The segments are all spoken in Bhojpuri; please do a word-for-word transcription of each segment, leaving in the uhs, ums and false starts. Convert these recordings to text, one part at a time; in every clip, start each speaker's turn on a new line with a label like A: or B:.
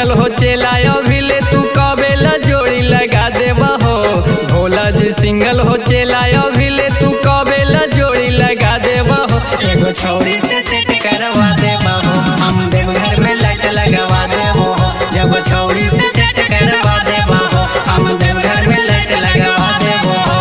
A: सिंगल हो चेला अभिले तू कबेला जोड़ी लगा देबा हो। भोला जी सिंगल हो चेला अभिले तू कबेला जोड़ी लगा देबा हो। एगो छौरी से सेट करवा देबा हो, हम देवघर में लाइट लगवा देबो हो। जब छौरी से सेट करवा देबा हो, हम देवघर में लाइट लगवा देबो हो।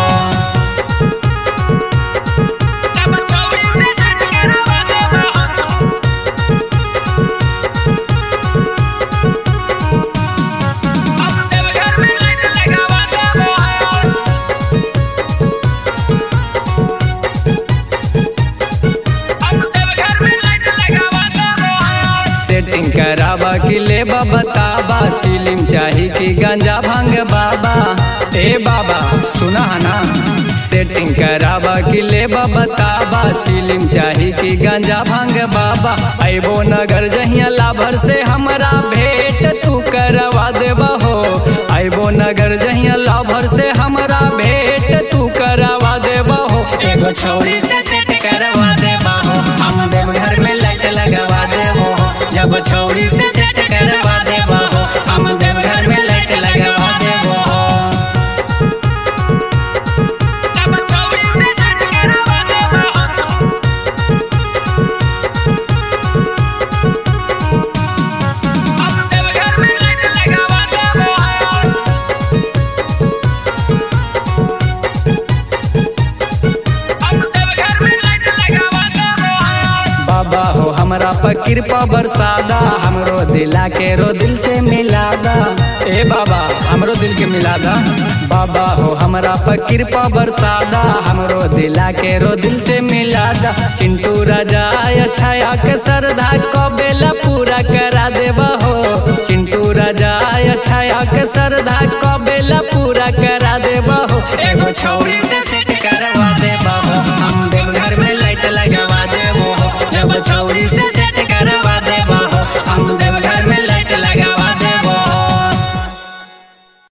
A: सेटिंग कराबा कि लेबा बताबा, चिलिम चाही कि गांजा भांग बाबा। ए बाबा सुना ना, सेटिंग कराबा कि लेबा बताबा, चिलिम चाही कि गांजा भांग बाबा। अबो नगर जहिया लाभर से हमरा भेंट तू करवा देबा हो। अबो नगर जहिया लाभर से हमरा भेंट तू करवा देबा हो। एगो छौरी से सेट करवा देबा हो, हम देवघर में लाइट लगवा देबो हो। जब छौरी से सेट करवा देबा हो, हम देवघर में लाइट लगवा देबो हो। बाबा हो हमरा पर कृपा बरसादा, हमरो दिला के रो दिल से मिलादा। ए बाबा हमरो दिल के मिलादा। बाबा हो हमरा पर कृपा बरसादा, हमरो दिला के रो दिल से मिलादा। चिंटू राजा छाया के सरधा कबेला पूरा करा देबा